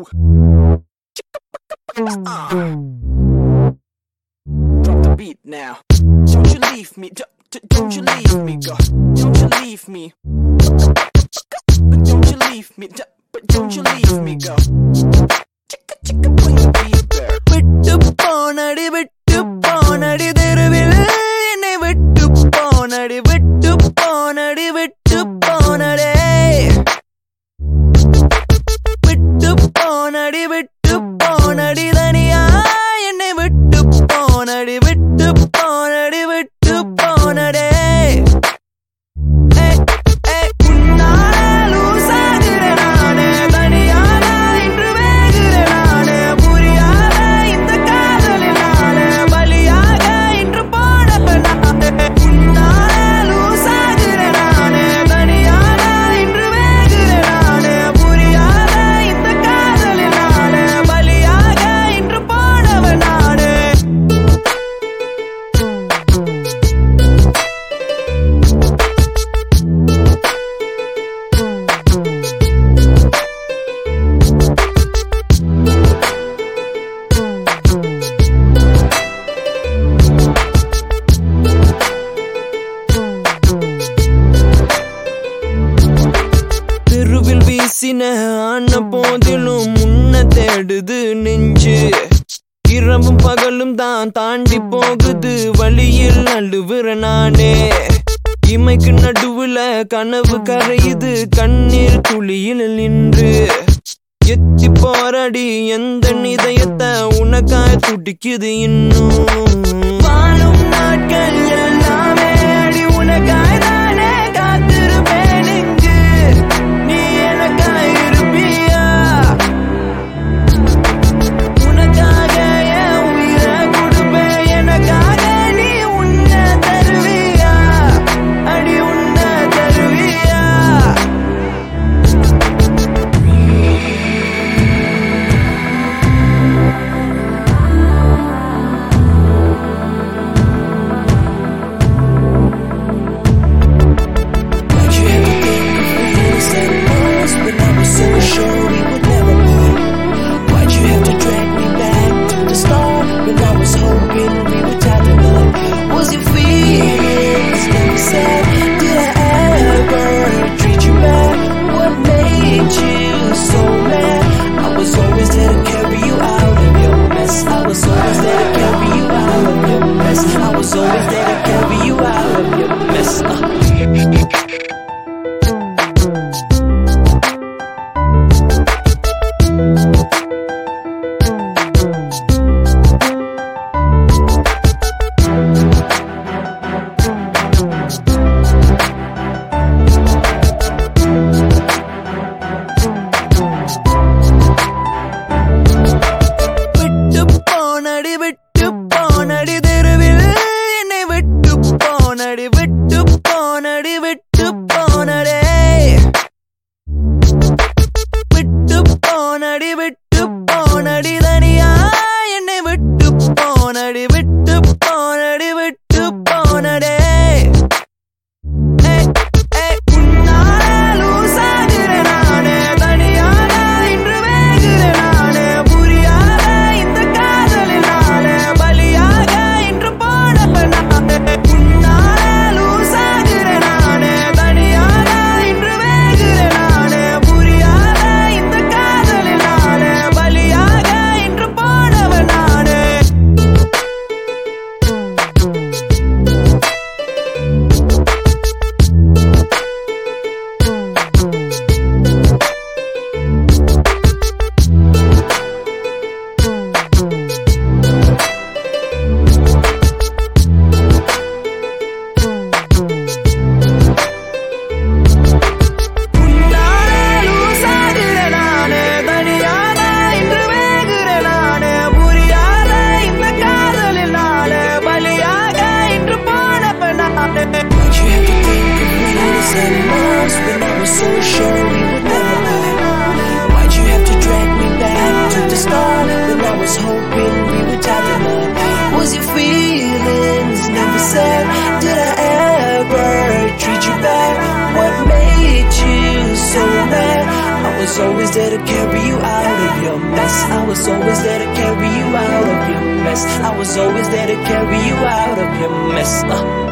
Drop the beat now. Don't you leave me. Don't you leave me, girl. Don't you leave me. Don't you leave me. Don't you leave me, girl. Chicka chicka bring the beat back. விட்டு போனடி விட்டு போனடி தெருவில் என்னை விட்டு போனடி விட்டு போனடி விட்டு போனடே விட்டு போனடி விட்டு போனடி தனியா என்னை விட்டு போனடி விட்டு போனடி விட்டு போனடே ஆன போதிலும் முன்ன தேடுது நெஞ்சு இரவும் பகலும் தான் தாண்டி போகுது வழியில் அழுவுற நானே இமைக்கு நடுவுல கனவு கரையுது கண்ணீர் துளியில் நின்று எத்தி போராடி எந்த இதயத்தை உனக்காய் துடிக்குது இன்னும் வாழும் நாட்கள் எல்லாமே அடி உனக்காய் தானே காத்திருப்பேன் இங்கு நீ எனக்காய் இருப்பியா உனக்காக என் உயிரை கொடுப்பேன் எனக்காக நீ உன்னை தருவியா அடி உன்னை தருவியா always there to carry you out of your mess. I was always there to carry you out of your mess. I was always there to carry you out of your mess.